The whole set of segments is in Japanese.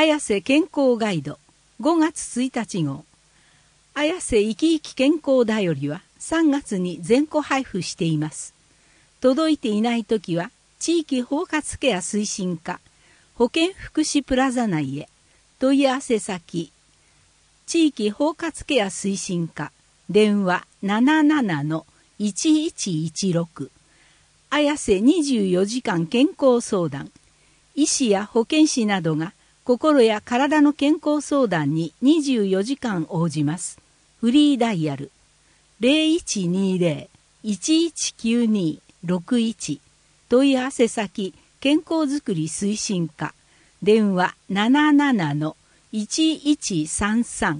綾瀬健康ガイド5月1日号。綾瀬生き生き健康だよりは3月に全個配布しています。届いていないときは地域包括ケア推進課保健福祉プラザ内へ。問い合わせ先地域包括ケア推進課電話 77-1116 綾瀬24時間健康相談。医師や保健師などが心や体の健康相談に24時間応じます。フリーダイヤル 0120-119261 問い合わせ先健康づくり推進課電話 77-1133。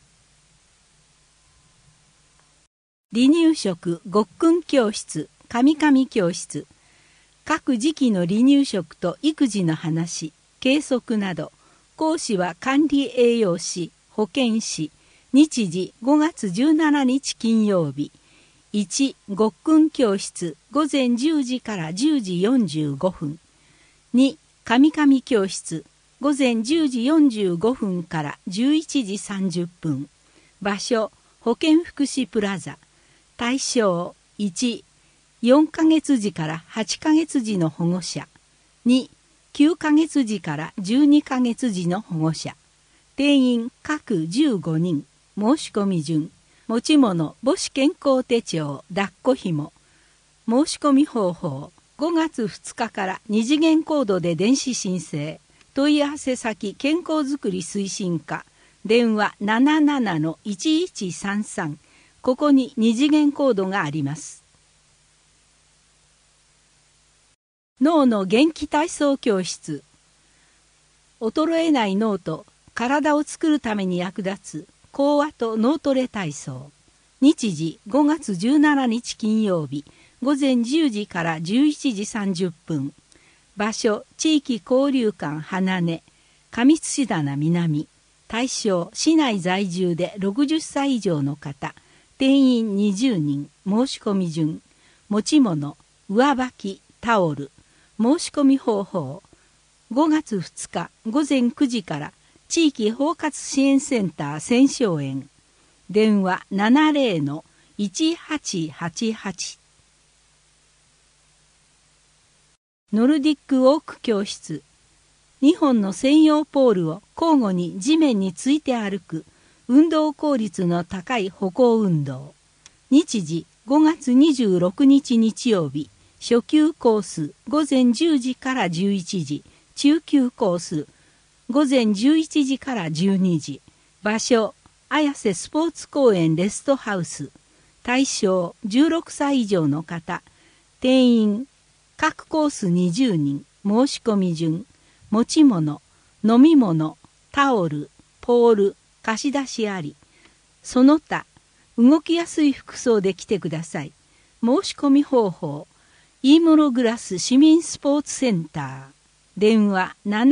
離乳食ごっくん教室かみかみ教室。各時期の離乳食と育児の話計測など。講師は管理栄養士保健師。日時5月17日金曜日。1ごっくん教室午前10時から10時45分。2かみかみ教室午前10時45分から11時30分。場所保健福祉プラザ。対象1、4ヶ月児から8ヶ月児の保護者。2、9ヶ月児から12ヶ月児の保護者。定員各15人。申し込み順。持ち物母子健康手帳抱っこひも。申し込み方法5月2日から2次元コードで電子申請。問い合わせ先健康づくり推進課電話 77-1133。ここに2次元コードがあります。脳の元気体操教室。衰えない脳と体を作るために役立つ講話と脳トレ体操。日時5月17日金曜日午前10時から11時30分。場所地域交流館花根上土棚南。対象市内在住で60歳以上の方。定員20人。申し込み順。持ち物上履きタオル。申し込み方法5月2日午前9時から地域包括支援センター千昌園。電話 70-1888。ノルディックウォーク教室。2本の専用ポールを交互に地面について歩く運動効率の高い歩行運動。日時5月26日日曜日。初級コース午前10時から11時。中級コース午前11時から12時。場所綾瀬スポーツ公園レストハウス。対象16歳以上の方。定員各コース20人。申し込み順。持ち物飲み物タオルポール貸し出しあり。その他動きやすい服装で来てください。申し込み方法イーモログラス市民スポーツセンター。電話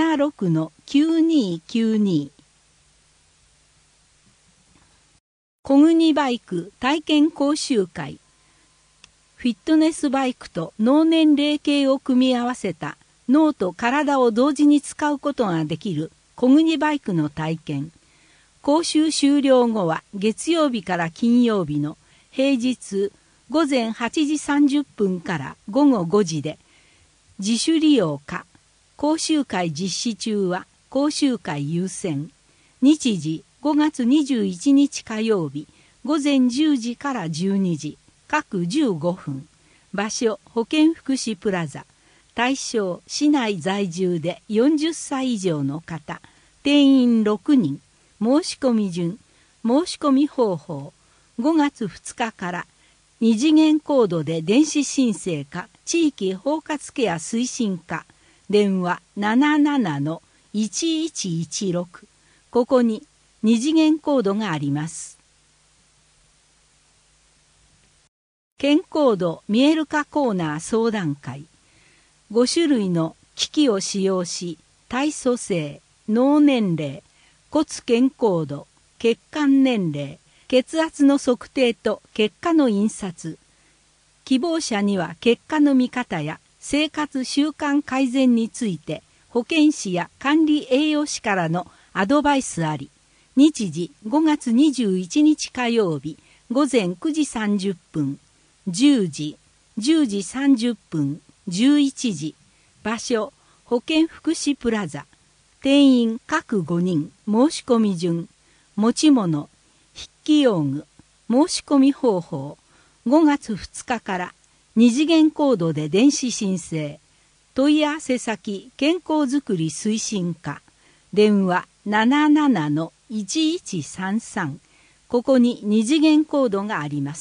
76-9292。小国バイク体験講習会。フィットネスバイクと脳年齢計を組み合わせた脳と体を同時に使うことができる小国バイクの体験。講習終了後は月曜日から金曜日の平日午前8時30分から午後5時で自主利用か。講習会実施中は講習会優先。日時5月21日火曜日午前10時から12時各15分。場所保健福祉プラザ。対象市内在住で40歳以上の方。定員6人。申し込み順。申し込み方法5月2日から2次元コードで電子申請か地域包括ケア推進課。電話 77-1116。ここに2次元コードがあります。健康度見える化コーナー相談会。5種類の機器を使用し体組成脳年齢骨健康度血管年齢血圧の測定と結果の印刷。希望者には結果の見方や生活習慣改善について保健師や管理栄養士からのアドバイスあり。日時5月21日火曜日午前9時30分、10時、10時30分、11時。場所、保健福祉プラザ。定員各5人。申し込み順。持ち物、筆記用具。申し込み方法。5月2日から2次元コードで電子申請。問い合わせ先健康づくり推進課。電話77-1133。ここに2次元コードがあります。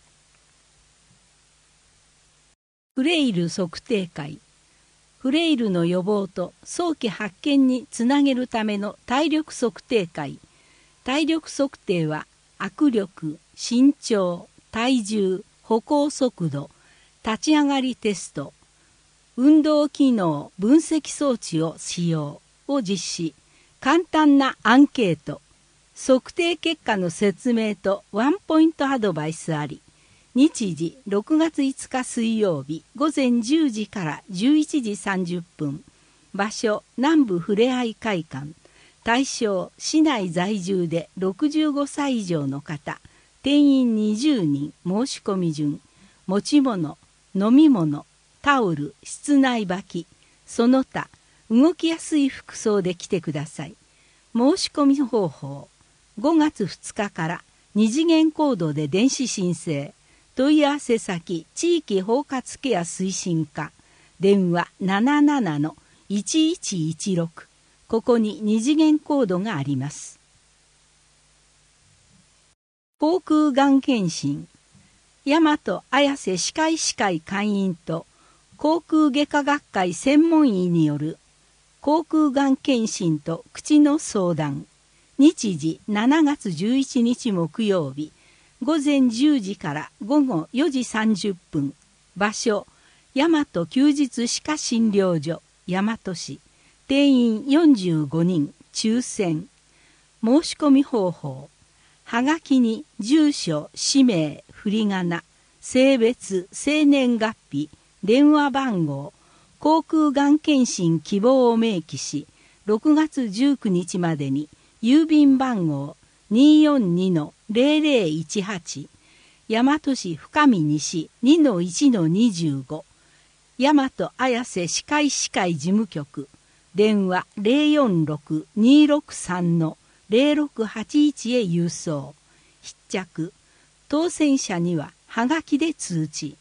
フレイル測定会。フレイルの予防と早期発見につなげるための体力測定会。体力測定は握力、身長、体重、歩行速度、立ち上がりテスト、運動機能分析装置を使用を実施。簡単なアンケート。測定結果の説明とワンポイントアドバイスあり。日時6月5日水曜日午前10時から11時30分。場所南部ふれあい会館。対象市内在住で65歳以上の方。定員20人。申し込み順。持ち物、飲み物、タオル、室内履き、その他動きやすい服装で来てください。申し込み方法。5月2日から2次元コードで電子申請。問い合わせ先地域包括ケア推進課。電話77-1116。ここに2次元コードがあります。口腔がん検診。大和綾瀬歯科医師会会員と口腔外科学会専門医による口腔がん検診と口の相談。日時7月11日木曜日午前10時から午後4時30分。場所大和休日歯科診療所大和市。定員45人。抽選。申し込み方法。はがきに住所、氏名、振り仮名、性別、生年月日、電話番号、口腔がん検診希望を明記し、6月19日までに郵便番号 242-0018 大和市深見西 2-1-25 大和綾瀬歯科医師会事務局。電話 046-263-0681 へ郵送。必着。当選者にははがきで通知。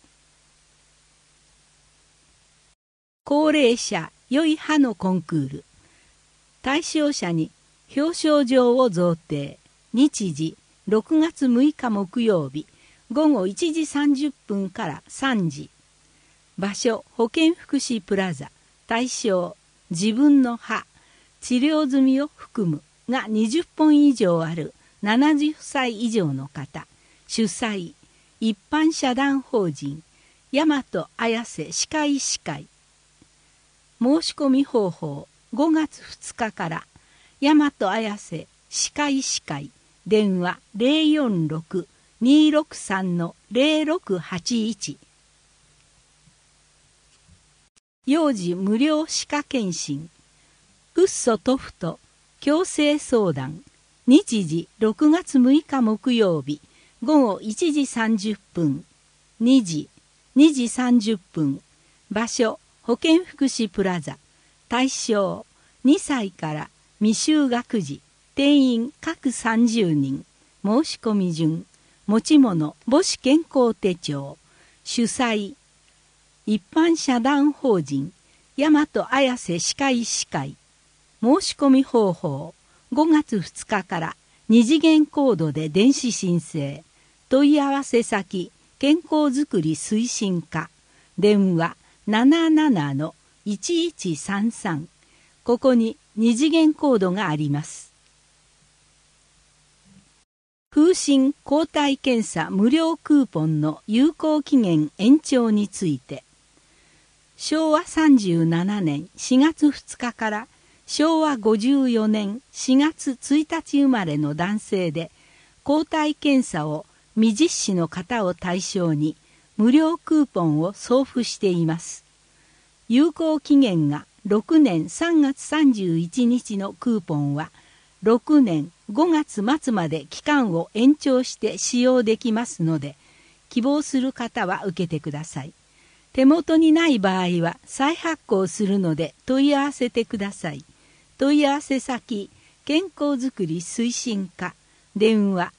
高齢者良い歯のコンクール。対象者に表彰状を贈呈。日時6月6日木曜日午後1時30分から3時。場所保健福祉プラザ。対象自分の歯、治療済みを含むが20本以上ある70歳以上の方。主催一般社団法人大和綾瀬歯科医師会。申し込み方法。5月2日から大和綾瀬歯科医師会。電話 046-263-0681。幼児無料歯科検診。フッ素トフト矯正相談。日時6月6日木曜日午後1時30分。2時30分。場所保健福祉プラザ。対象2歳から未就学児。定員各30人。申し込み順。持ち物母子健康手帳。主催一般社団法人大和綾瀬歯科医師会。申し込み方法。5月2日から2次元コードで電子申請。問い合わせ先健康づくり推進課。電話77-1133。ここに2次元コードがあります。風疹抗体検査無料クーポンの有効期限延長について。昭和37年4月2日から昭和54年4月1日生まれの男性で抗体検査を未実施の方を対象に無料クーポンを送付しています。有効期限が 6年3月31日のクーポンは6年5月末まで期間を延長して使用できますので、希望する方は受けてください。手元にない場合は再発行するので問い合わせてください。問い合わせ先、健康づくり推進課、電話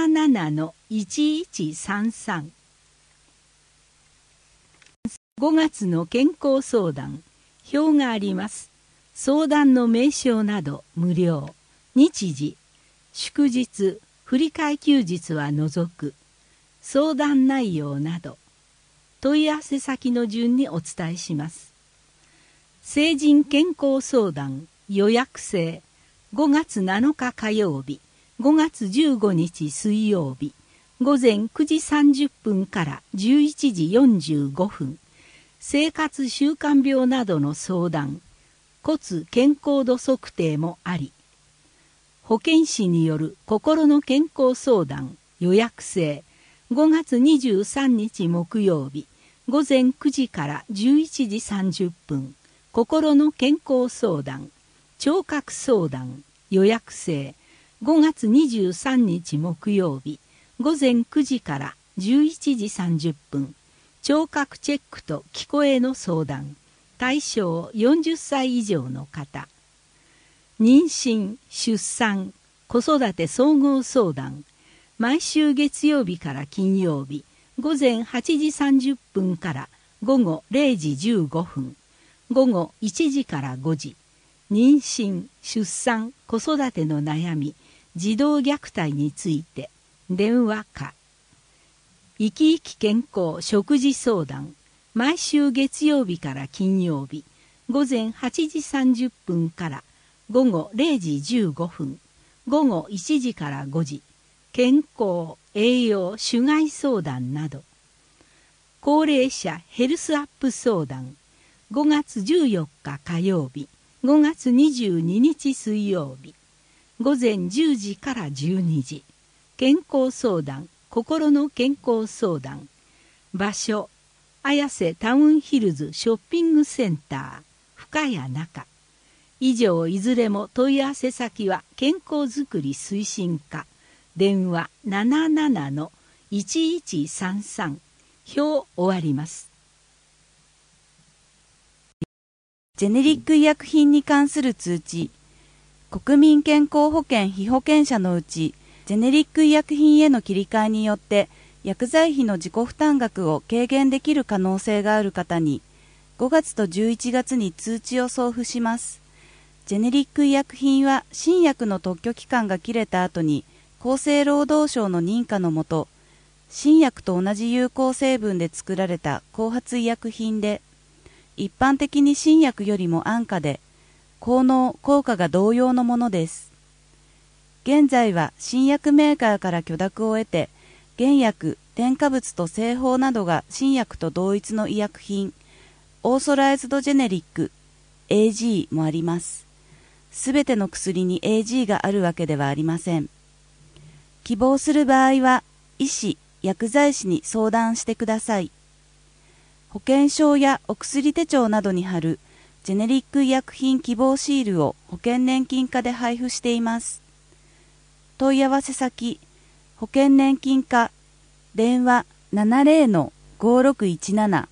77-1133。5月の健康相談、表があります。相談の名称など無料。日時、祝日、振り替え休日は除く。相談内容など。問い合わせ先の順にお伝えします。成人健康相談予約制、5月7日火曜日、5月15日水曜日、午前9時30分から11時45分、生活習慣病などの相談、骨健康度測定もあり、保健師による心の健康相談予約制、5月23日木曜日、午前9時から11時30分、心の健康相談、聴覚相談予約制、5月23日木曜日、午前9時から11時30分、聴覚チェックと聞こえの相談、対象40歳以上の方。妊娠、出産、子育て総合相談、毎週月曜日から金曜日、午前8時30分から午後0時15分、午後1時から5時、妊娠、出産、子育ての悩み、児童虐待について、電話か。生き生き健康食事相談、毎週月曜日から金曜日、午前8時30分から午後0時15分、午後1時から5時、健康、栄養、種害相談など。高齢者ヘルスアップ相談、5月14日火曜日、5月22日水曜日、午前10時から12時、健康相談、心の健康相談、場所、綾瀬タウンヒルズショッピングセンター、深谷中。以上いずれも問い合わせ先は健康づくり推進課、電話 77-1133。表終わります。 ジェネリック医薬品に関する通知。国民健康保険被保険者のうち、ジェネリック医薬品への切り替えによって薬剤費の自己負担額を軽減できる可能性がある方に5月と11月に通知を送付します。ジェネリック医薬品は新薬の特許期間が切れた後に厚生労働省の認可のもと新薬と同じ有効成分で作られた後発医薬品で一般的に新薬よりも安価で効能・効果が同様のものです。現在は新薬メーカーから許諾を得て原薬、添加物と製法などが新薬と同一の医薬品オーソライズドジェネリック AG もあります。すべての薬に AG があるわけではありません。希望する場合は医師、薬剤師に相談してください。保険証やお薬手帳などに貼るジェネリック医薬品希望シールを保険年金課で配布しています。問い合わせ先、保険年金課、電話 70-5617。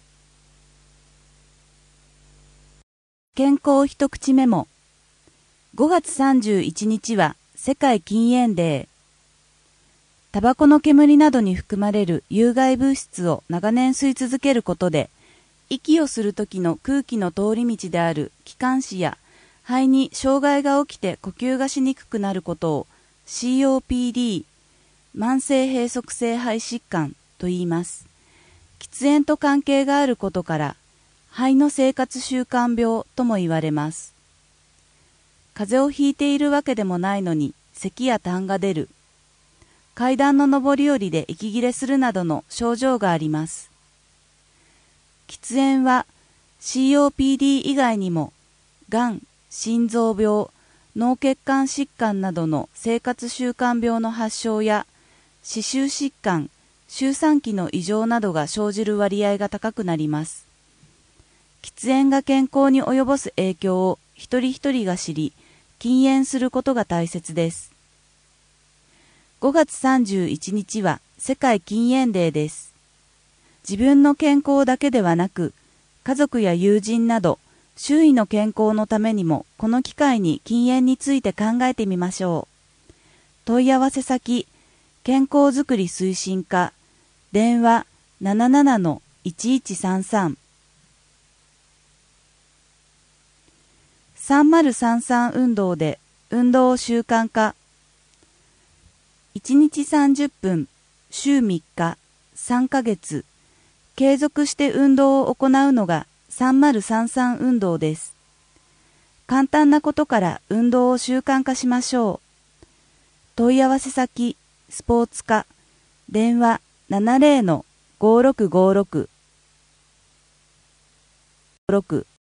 健康一口メモ。5月31日は世界禁煙デー。タバコの煙などに含まれる有害物質を長年吸い続けることで、息をするときの空気の通り道である気管支や肺に障害が起きて呼吸がしにくくなることを COPD、慢性閉塞性肺疾患と言います。喫煙と関係があることから、肺の生活習慣病とも言われます。風邪をひいているわけでもないのに、咳や痰が出る。階段の上り下りで息切れするなどの症状があります。喫煙は COPD 以外にも、がん、心臓病、脳血管疾患などの生活習慣病の発症や、歯周疾患、周産期の異常などが生じる割合が高くなります。 喫煙が健康に及ぼす影響を一人一人が知り、禁煙することが大切です。5月31日は世界禁煙デーです。自分の健康だけではなく、家族や友人など、周囲の健康のためにも、この機会に禁煙について考えてみましょう。問い合わせ先、健康づくり推進課、電話 77-1133。3033運動で運動を習慣化。1日30分、週3日、3ヶ月、継続して運動を行うのが3033運動です。簡単なことから運動を習慣化しましょう。問い合わせ先、スポーツ課、電話 70-5656。